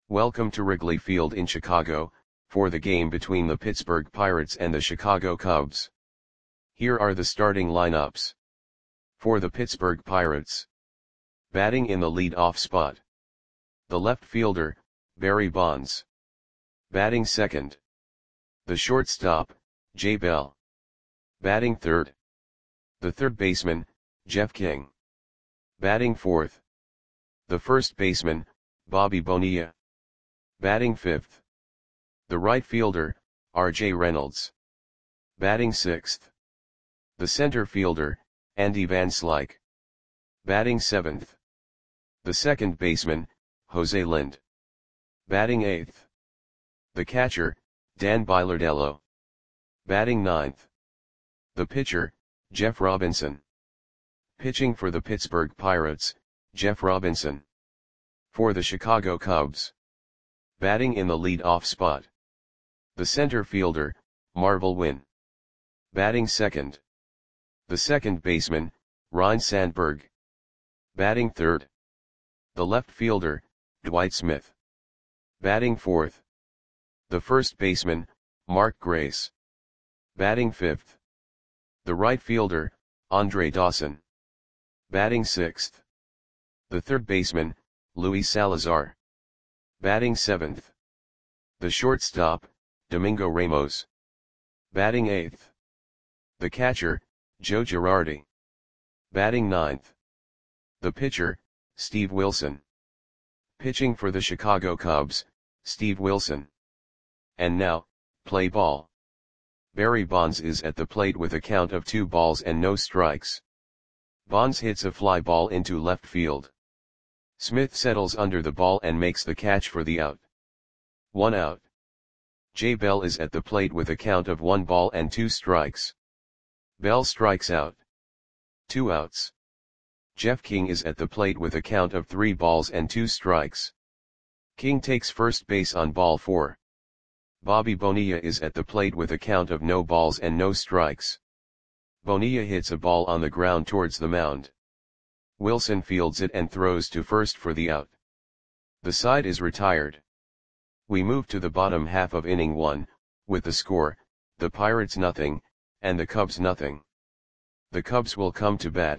Welcome to Wrigley Field in Chicago, for the game between the Pittsburgh Pirates and the Chicago Cubs. Here are the starting lineups. For the Pittsburgh Pirates. Batting in the lead-off spot. The left fielder, Barry Bonds. Batting second. The shortstop, Jay Bell. Batting third. The third baseman, Jeff King. Batting fourth. The first baseman, Bobby Bonilla. Batting fifth. The right fielder, R.J. Reynolds. Batting sixth. The center fielder, Andy Van Slyke. Batting seventh. The second baseman, Jose Lind. Batting eighth. The catcher, Dan Bilardello. Batting ninth. The pitcher, Jeff Robinson. Pitching for the Pittsburgh Pirates, Jeff Robinson. For the Chicago Cubs. Batting in the lead-off spot. The center fielder, Marvel Wynn. Batting second. The second baseman, Ryne Sandberg. Batting third. The left fielder, Dwight Smith. Batting fourth. The first baseman, Mark Grace. Batting fifth. The right fielder, Andre Dawson. Batting sixth. The third baseman, Luis Salazar. Batting seventh. The shortstop, Domingo Ramos. Batting eighth. The catcher, Joe Girardi. Batting ninth. The pitcher, Steve Wilson. Pitching for the Chicago Cubs, Steve Wilson. And now, play ball. Barry Bonds is at the plate with a count of 2 balls and no strikes. Bonds hits a fly ball into left field. Smith settles under the ball and makes the catch for the out. 1 out. Jay Bell is at the plate with a count of 1 ball and 2 strikes. Bell strikes out. 2 outs. Jeff King is at the plate with a count of 3 balls and 2 strikes. King takes first base on ball 4. Bobby Bonilla is at the plate with a count of no balls and no strikes. Bonilla hits a ball on the ground towards the mound. Wilson fields it and throws to first for the out. The side is retired. We move to the bottom half of inning 1, with the score, the Pirates nothing, and the Cubs nothing. The Cubs will come to bat.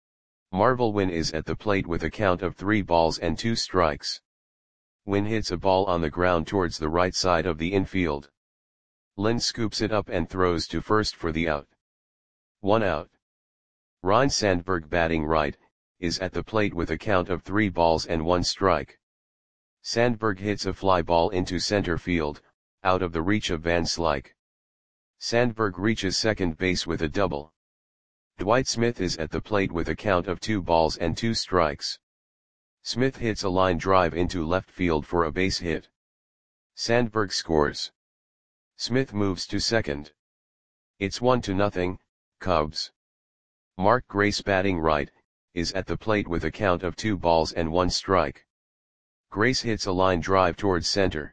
Marvel Wynn is at the plate with a count of 3 balls and 2 strikes. Wynn hits a ball on the ground towards the right side of the infield. Lind scoops it up and throws to first for the out. 1 out. Ryne Sandberg, batting right, is at the plate with a count of 3 balls and 1 strike. Sandberg hits a fly ball into center field, out of the reach of Van Slyke. Sandberg reaches second base with a double. Dwight Smith is at the plate with a count of 2 balls and 2 strikes. Smith hits a line drive into left field for a base hit. Sandberg scores. Smith moves to second. It's 1-0, Cubs. Mark Grace, batting right, is at the plate with a count of 2 balls and 1 strike. Grace hits a line drive towards center.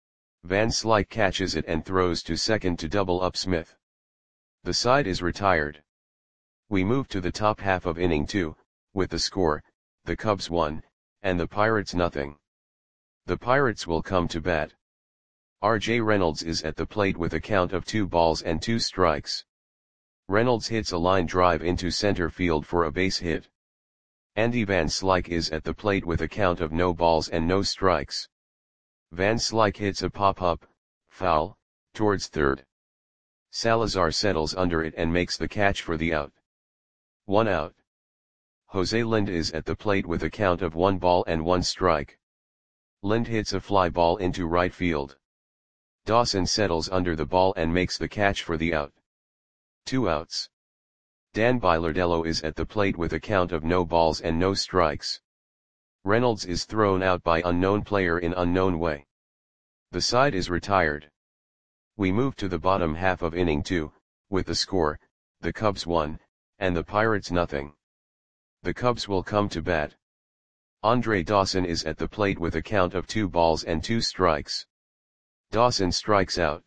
Van Slyke catches it and throws to second to double up Smith. The side is retired. We move to the top half of inning 2, with the score, the Cubs 1, and the Pirates nothing. The Pirates will come to bat. R.J. Reynolds is at the plate with a count of 2 balls and 2 strikes. Reynolds hits a line drive into center field for a base hit. Andy Van Slyke is at the plate with a count of no balls and no strikes. Van Slyke hits a pop-up, foul, towards third. Salazar settles under it and makes the catch for the out. 1 out. Jose Lind is at the plate with a count of 1 ball and 1 strike. Lind hits a fly ball into right field. Dawson settles under the ball and makes the catch for the out. 2 outs. Dan Bilardello is at the plate with a count of no balls and no strikes. Reynolds is thrown out by unknown player in unknown way. The side is retired. We move to the bottom half of inning 2, with the score, the Cubs 1, and the Pirates nothing. The Cubs will come to bat. Andre Dawson is at the plate with a count of 2 balls and 2 strikes. Dawson strikes out.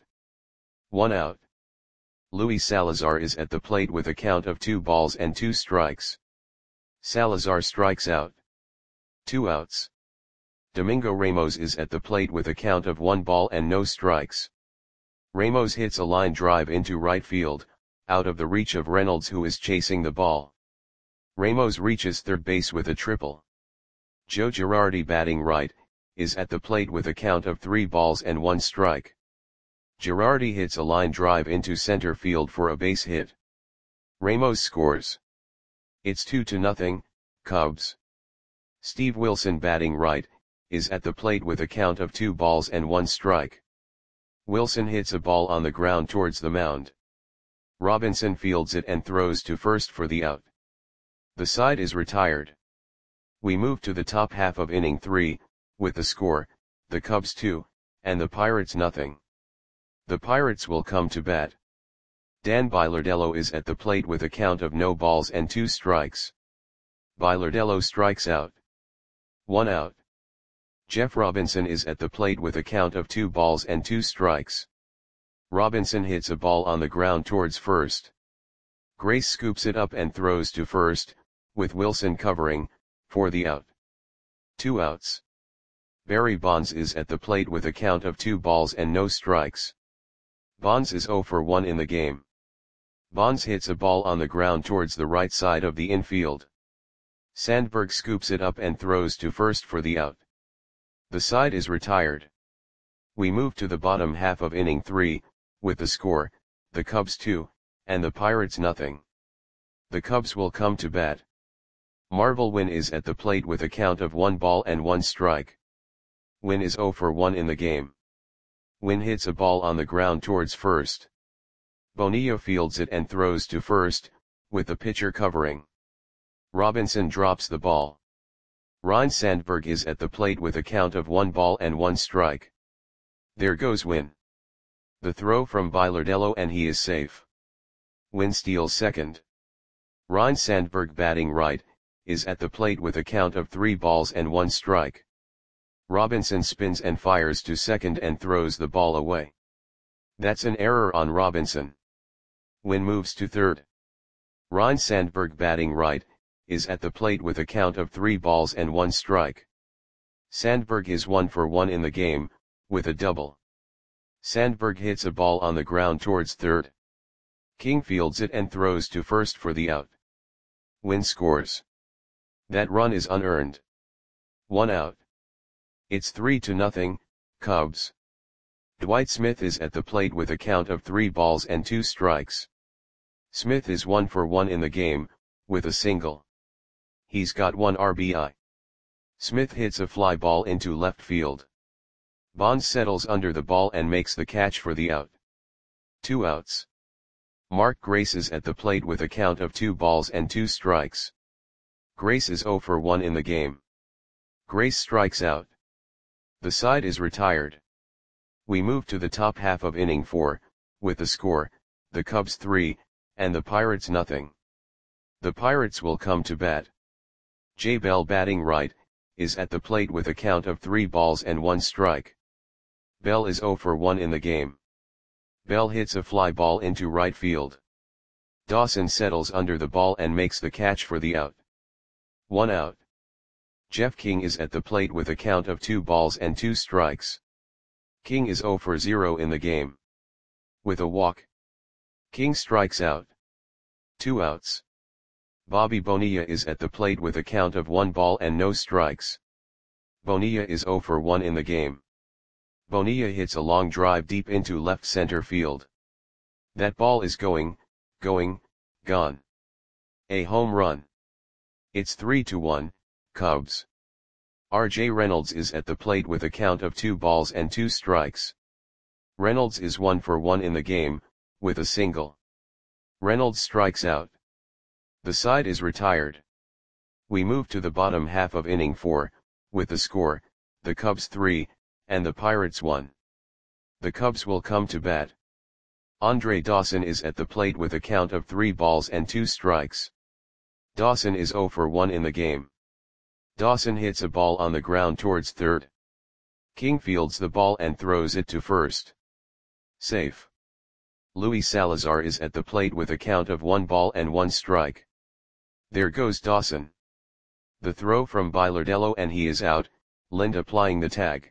1 out. Luis Salazar is at the plate with a count of 2 balls and 2 strikes. Salazar strikes out. 2 outs. Domingo Ramos is at the plate with a count of 1 ball and no strikes. Ramos hits a line drive into right field, out of the reach of Reynolds, who is chasing the ball. Ramos reaches third base with a triple. Joe Girardi, batting right, is at the plate with a count of 3 balls and 1 strike. Girardi hits a line drive into center field for a base hit. Ramos scores. It's 2-0, Cubs. Steve Wilson, batting right, is at the plate with a count of 2 balls and 1 strike. Wilson hits a ball on the ground towards the mound. Robinson fields it and throws to first for the out. The side is retired. We move to the top half of inning 3, with the score, the Cubs 2, and the Pirates nothing. The Pirates will come to bat. Dan Bilardello is at the plate with a count of no balls and 2 strikes. Bilardello strikes out. 1 out. Jeff Robinson is at the plate with a count of 2 balls and 2 strikes. Robinson hits a ball on the ground towards first. Grace scoops it up and throws to first, with Wilson covering, for the out. 2 outs. Barry Bonds is at the plate with a count of 2 balls and no strikes. Bonds is 0 for 1 in the game. Bonds hits a ball on the ground towards the right side of the infield. Sandberg scoops it up and throws to first for the out. The side is retired. We move to the bottom half of inning 3, with the score, the Cubs 2, and the Pirates nothing. The Cubs will come to bat. Marvel Wynn is at the plate with a count of 1 ball and 1 strike. Wynn is 0 for 1 in the game. Wynn hits a ball on the ground towards first. Bonilla fields it and throws to first, with the pitcher covering. Robinson drops the ball. Ryne Sandberg is at the plate with a count of 1 ball and 1 strike. There goes Wynn. The throw from Bilardello and he is safe. Wynn steals second. Ryne Sandberg, batting right, is at the plate with a count of 3 balls and 1 strike. Robinson spins and fires to second and throws the ball away. That's an error on Robinson. Wynn moves to third. Ryne Sandberg, batting right, is at the plate with a count of 3 balls and 1 strike. Sandberg is 1 for 1 in the game, with a double. Sandberg hits a ball on the ground towards third. King fields it and throws to first for the out. Wynn scores. That run is unearned. 1 out. It's 3-0, Cubs. Dwight Smith is at the plate with a count of 3 balls and 2 strikes. Smith is 1 for 1 in the game, with a single. He's got 1 RBI. Smith hits a fly ball into left field. Bonds settles under the ball and makes the catch for the out. 2 outs. Mark Grace is at the plate with a count of 2 balls and 2 strikes. Grace is 0 for 1 in the game. Grace strikes out. The side is retired. We move to the top half of inning 4, with the score, the Cubs 3, and the Pirates nothing. The Pirates will come to bat. Jay Bell, batting right, is at the plate with a count of 3 balls and 1 strike. Bell is 0 for 1 in the game. Bell hits a fly ball into right field. Dawson settles under the ball and makes the catch for the out. 1 out. Jeff King is at the plate with a count of 2 balls and 2 strikes. King is 0 for 0 in the game. With a walk, King strikes out. 2 outs. Bobby Bonilla is at the plate with a count of 1 ball and no strikes. Bonilla is 0 for 1 in the game. Bonilla hits a long drive deep into left center field. That ball is gone. A home run. It's 3-1, Cubs. R.J. Reynolds is at the plate with a count of 2 balls and 2 strikes. Reynolds is 1 for 1 in the game, with a single. Reynolds strikes out. The side is retired. We move to the bottom half of inning 4, with the score, the Cubs 3, and the Pirates 1. The Cubs will come to bat. Andre Dawson is at the plate with a count of 3 balls and 2 strikes. Dawson is 0 for 1 in the game. Dawson hits a ball on the ground towards third. King fields the ball and throws it to first. Safe. Luis Salazar is at the plate with a count of 1 ball and 1 strike. There goes Dawson. The throw from Bilardello and he is out, Lind applying the tag.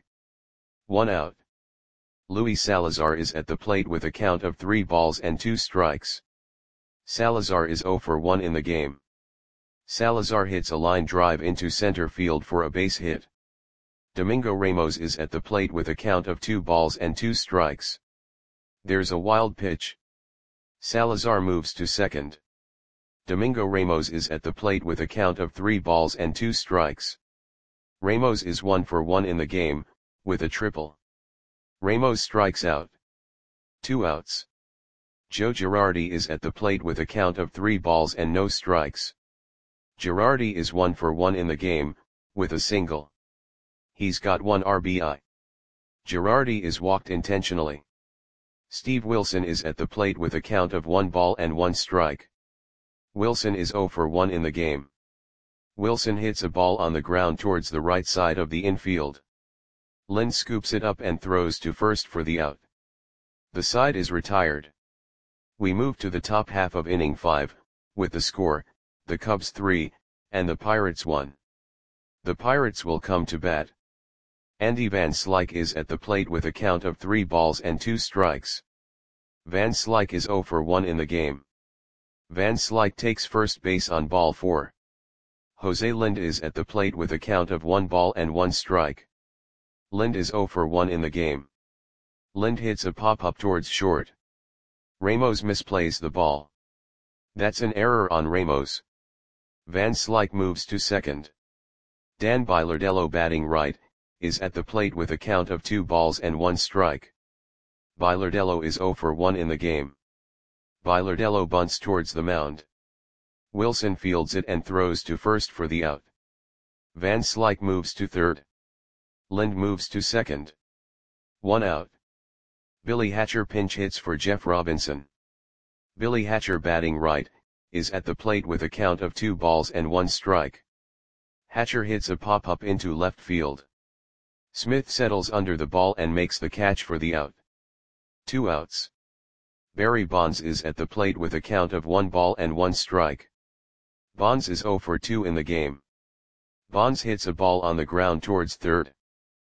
1 out. Luis Salazar is at the plate with a count of 3 balls and 2 strikes. Salazar is 0 for 1 in the game. Salazar hits a line drive into center field for a base hit. Domingo Ramos is at the plate with a count of 2 balls and 2 strikes. There's a wild pitch. Salazar moves to second. Domingo Ramos is at the plate with a count of 3 balls and 2 strikes. Ramos is 1 for 1 in the game, with a triple. Ramos strikes out. 2 outs. Joe Girardi is at the plate with a count of 3 balls and no strikes. Girardi is 1 for 1 in the game, with a single. He's got 1 RBI. Girardi is walked intentionally. Steve Wilson is at the plate with a count of 1 ball and 1 strike. Wilson is 0 for 1 in the game. Wilson hits a ball on the ground towards the right side of the infield. Lind scoops it up and throws to first for the out. The side is retired. We move to the top half of inning 5, with the score, the Cubs 3, and the Pirates 1. The Pirates will come to bat. Andy Van Slyke is at the plate with a count of 3 balls and 2 strikes. Van Slyke is 0 for 1 in the game. Van Slyke takes first base on ball 4. Jose Lind is at the plate with a count of 1 ball and 1 strike. Lind is 0 for 1 in the game. Lind hits a pop-up towards short. Ramos misplays the ball. That's an error on Ramos. Van Slyke moves to second. Dan Bilardello batting right, is at the plate with a count of 2 balls and 1 strike. Bilardello is 0 for 1 in the game. Bilardello bunts towards the mound. Wilson fields it and throws to first for the out. Van Slyke moves to third. Lind moves to second. 1 out. Billy Hatcher pinch hits for Jeff Robinson. Billy Hatcher batting right, is at the plate with a count of 2 balls and 1 strike. Hatcher hits a pop-up into left field. Smith settles under the ball and makes the catch for the out. 2 outs. Barry Bonds is at the plate with a count of 1 ball and 1 strike. Bonds is 0 for 2 in the game. Bonds hits a ball on the ground towards third.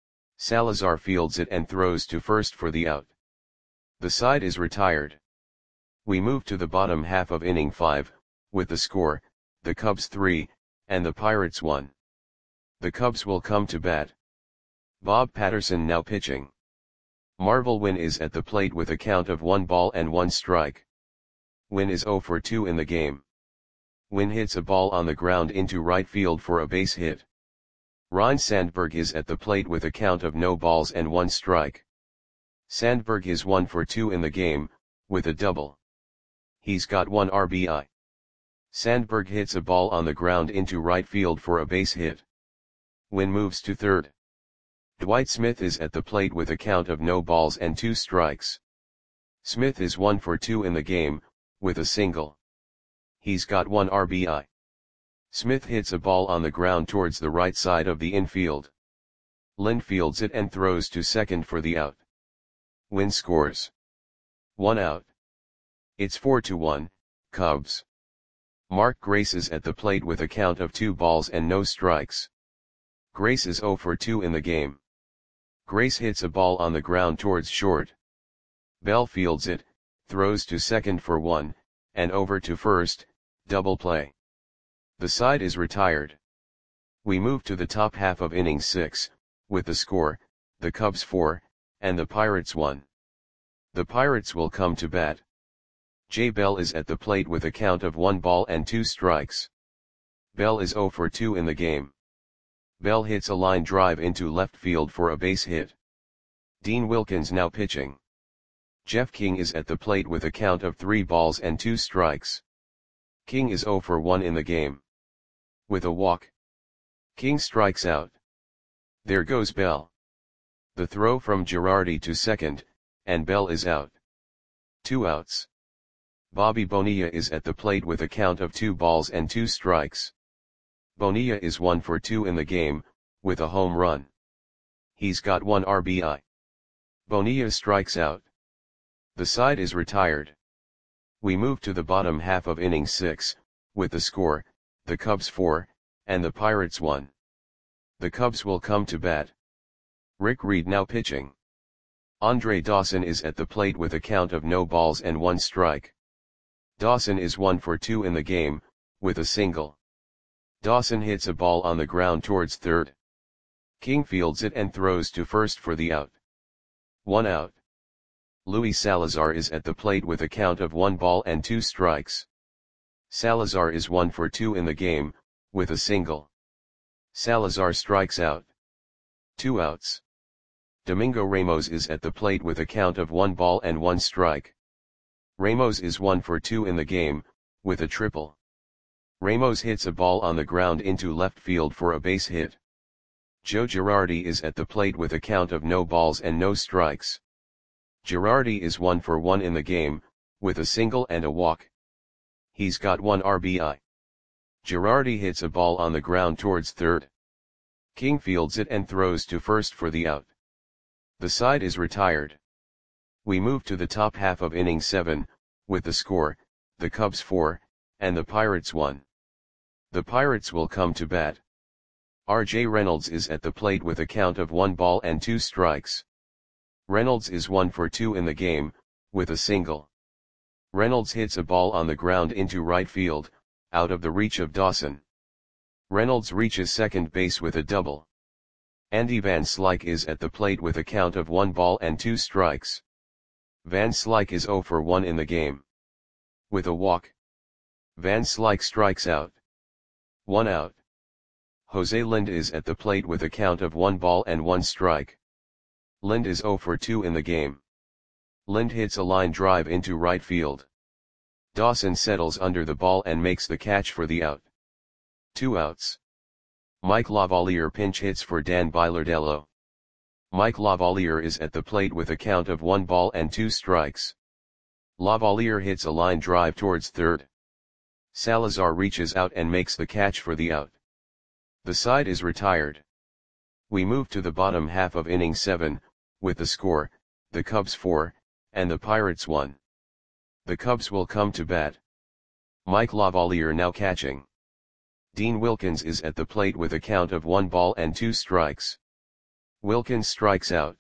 Salazar fields it and throws to first for the out. The side is retired. We move to the bottom half of inning 5, with the score, the Cubs 3, and the Pirates 1. The Cubs will come to bat. Bob Patterson now pitching. Marvel Wynn is at the plate with a count of 1 ball and 1 strike. Wynn is 0 for 2 in the game. Wynn hits a ball on the ground into right field for a base hit. Ryne Sandberg is at the plate with a count of no balls and 1 strike. Sandberg is 1 for 2 in the game, with a double. He's got 1 RBI. Sandberg hits a ball on the ground into right field for a base hit. Wynn moves to third. Dwight Smith is at the plate with a count of no balls and 2 strikes. Smith is 1 for 2 in the game, with a single. He's got 1 RBI. Smith hits a ball on the ground towards the right side of the infield. Lind fields it and throws to second for the out. Wynn scores. 1 out. It's 4-1, Cubs. Mark Grace is at the plate with a count of 2 balls and no strikes. Grace is 0 for 2 in the game. Grace hits a ball on the ground towards short. Bell fields it, throws to second for 1, and over to first, double play. The side is retired. We move to the top half of inning 6, with the score, the Cubs 4, and the Pirates 1. The Pirates will come to bat. Jay Bell is at the plate with a count of 1 ball and 2 strikes. Bell is 0 for 2 in the game. Bell hits a line drive into left field for a base hit. Dean Wilkins now pitching. Jeff King is at the plate with a count of 3 balls and 2 strikes. King is 0 for 1 in the game. With a walk. King strikes out. There goes Bell. The throw from Girardi to second, and Bell is out. 2 outs. Bobby Bonilla is at the plate with a count of 2 balls and 2 strikes. Bonilla is 1 for 2 in the game, with a home run. He's got 1 RBI. Bonilla strikes out. The side is retired. We move to the bottom half of inning 6, with the score, the Cubs 4, and the Pirates 1. The Cubs will come to bat. Rick Reed now pitching. Andre Dawson is at the plate with a count of no balls and 1 strike. Dawson is 1 for 2 in the game, with a single. Dawson hits a ball on the ground towards third. King fields it and throws to first for the out. 1 out. Luis Salazar is at the plate with a count of 1 ball and 2 strikes. Salazar is 1 for 2 in the game, with a single. Salazar strikes out. 2 outs. Domingo Ramos is at the plate with a count of 1 ball and 1 strike. Ramos is 1 for 2 in the game, with a triple. Ramos hits a ball on the ground into left field for a base hit. Joe Girardi is at the plate with a count of no balls and no strikes. Girardi is 1 for 1 in the game, with a single and a walk. He's got 1 RBI. Girardi hits a ball on the ground towards third. King fields it and throws to first for the out. The side is retired. We move to the top half of inning 7, with the score, the Cubs 4, and the Pirates 1. The Pirates will come to bat. R.J. Reynolds is at the plate with a count of 1 ball and 2 strikes. Reynolds is 1 for 2 in the game, with a single. Reynolds hits a ball on the ground into right field, out of the reach of Dawson. Reynolds reaches second base with a double. Andy Van Slyke is at the plate with a count of 1 ball and 2 strikes. Van Slyke is 0 for 1 in the game. With a walk. Van Slyke strikes out. 1 out. Jose Lind is at the plate with a count of 1 ball and 1 strike. Lind is 0 for 2 in the game. Lind hits a line drive into right field. Dawson settles under the ball and makes the catch for the out. 2 outs. Mike Lavalier pinch hits for Dan Bilardello. Mike Lavalier is at the plate with a count of 1 ball and 2 strikes. Lavalier hits a line drive towards third. Salazar reaches out and makes the catch for the out. The side is retired. We move to the bottom half of inning 7, with the score, the Cubs 4, and the Pirates 1. The Cubs will come to bat. Mike Lavalier now catching. Dean Wilkins is at the plate with a count of 1 ball and 2 strikes. Wilkins strikes out.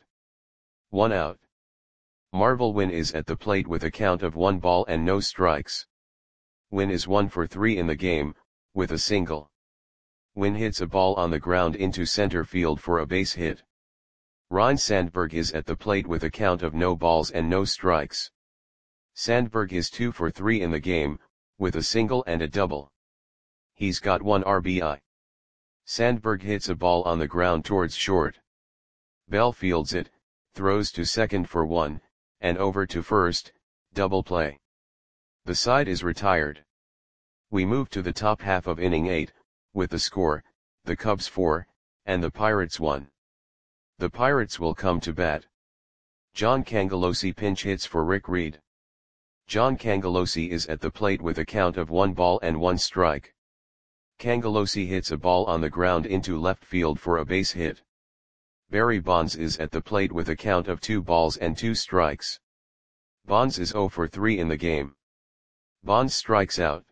1 out. Marvel Wynn is at the plate with a count of 1 ball and no strikes. Wynn is 1 for 3 in the game, with a single. Wynn hits a ball on the ground into center field for a base hit. Ryne Sandberg is at the plate with a count of no balls and no strikes. Sandberg is 2 for 3 in the game, with a single and a double. He's got 1 RBI. Sandberg hits a ball on the ground towards short. Bell fields it, throws to second for 1, and over to first, double play. The side is retired. We move to the top half of inning 8, with the score, the Cubs 4, and the Pirates 1. The Pirates will come to bat. John Cangelosi pinch hits for Rick Reed. John Cangelosi is at the plate with a count of 1 ball and 1 strike. Cangelosi hits a ball on the ground into left field for a base hit. Barry Bonds is at the plate with a count of 2 balls and 2 strikes. Bonds is 0 for 3 in the game. Bonds strikes out.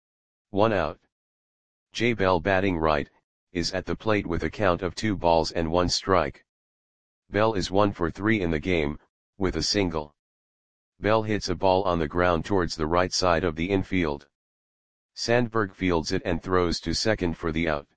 1 out. Jay Bell batting right, is at the plate with a count of 2 balls and 1 strike. Bell is 1 for 3 in the game, with a single. Bell hits a ball on the ground towards the right side of the infield. Sandberg fields it and throws to second for the out.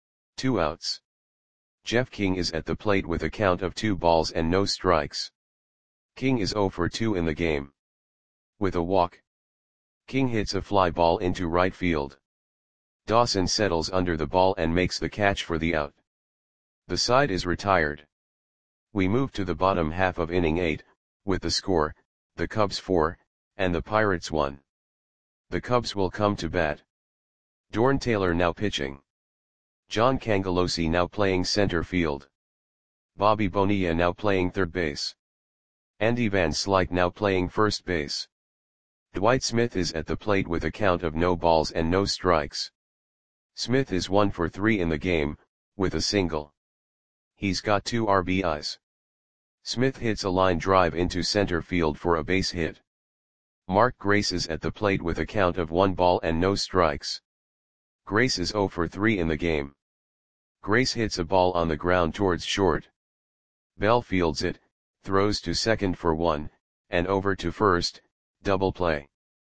2 outs. Jeff King is at the plate with a count of 2 balls and no strikes. King is 0 for 2 in the game. With a walk. King hits a fly ball into right field. Dawson settles under the ball and makes the catch for the out. The side is retired. We move to the bottom half of inning 8, with the score, the Cubs 4, and the Pirates 1. The Cubs will come to bat. Dorn Taylor now pitching. John Cangelosi now playing center field. Bobby Bonilla now playing third base. Andy Van Slyke now playing first base. Dwight Smith is at the plate with a count of no balls and no strikes. Smith is 1 for 3 in the game, with a single. He's got 2 RBIs. Smith hits a line drive into center field for a base hit. Mark Grace is at the plate with a count of 1 ball and no strikes. Grace is 0 for 3 in the game. Grace hits a ball on the ground towards short. Bell fields it, throws to second for 1, and over to first, double play.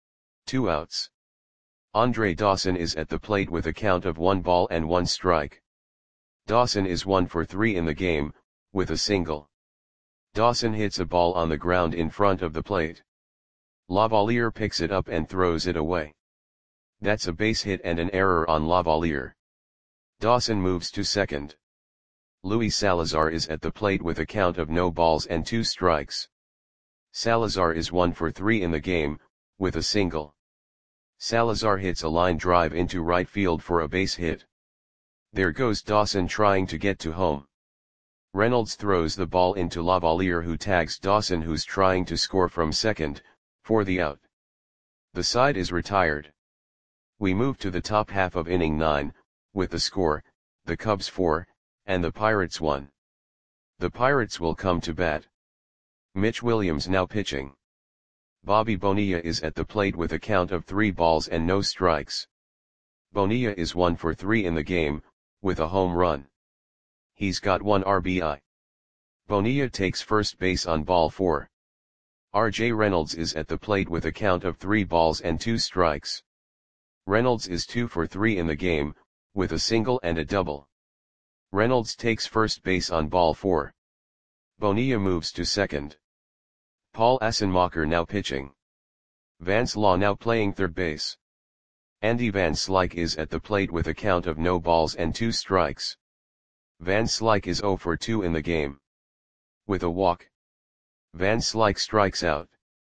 2 outs. Andre Dawson is at the plate with a count of 1 ball and 1 strike. Dawson is 1 for 3 in the game, with a single. Dawson hits a ball on the ground in front of the plate. Lavalier picks it up and throws it away. That's a base hit and an error on Lavalier. Dawson moves to second. Luis Salazar is at the plate with a count of no balls and 2 strikes. Salazar is 1 for 3 in the game, with a single. Salazar hits a line drive into right field for a base hit. There goes Dawson trying to get to home. Reynolds throws the ball into Lavalier, who tags Dawson, who's trying to score from second, for the out. The side is retired. We move to the top half of inning 9, with the score, the Cubs 4, and the Pirates 1. The Pirates will come to bat. Mitch Williams now pitching. Bobby Bonilla is at the plate with a count of 3 balls and no strikes. Bonilla is 1 for 3 in the game, with a home run. He's got 1 RBI. Bonilla takes first base on ball 4. R.J. Reynolds is at the plate with a count of 3 balls and 2 strikes. Reynolds is 2 for 3 in the game, with a single and a double. Reynolds takes first base on ball 4. Bonilla moves to second. Paul Assenmacher now pitching. Vance Law now playing third base. Andy Van Slyke is at the plate with a count of no balls and 2 strikes. Van Slyke is 0 for 2 in the game. With a walk. Van Slyke strikes out.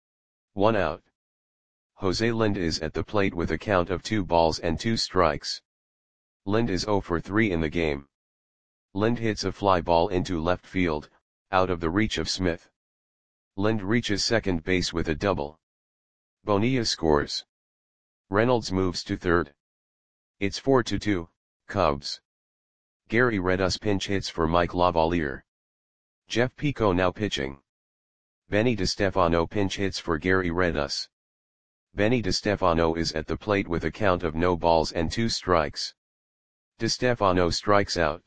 1 out. Jose Lind is at the plate with a count of 2 balls and 2 strikes. Lind is 0 for 3 in the game. Lind hits a fly ball into left field, out of the reach of Smith. Lind reaches second base with a double. Bonilla scores. Reynolds moves to third. It's 4-2, Cubs. Gary Redus pinch hits for Mike Lavalier. Jeff Pico now pitching. Benny DeStefano pinch hits for Gary Redus. Benny DeStefano is at the plate with a count of no balls and 2 strikes. DeStefano strikes out.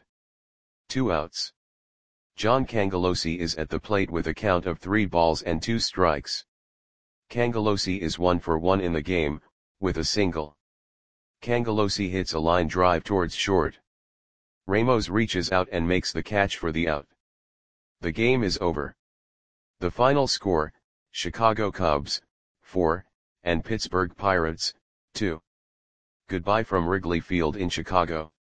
2 outs. John Cangelosi is at the plate with a count of 3 balls and 2 strikes. Cangelosi is 1 for 1 in the game, with a single. Cangelosi hits a line drive towards short. Ramos reaches out and makes the catch for the out. The game is over. The final score, Chicago Cubs, 4, and Pittsburgh Pirates, 2. Goodbye from Wrigley Field in Chicago.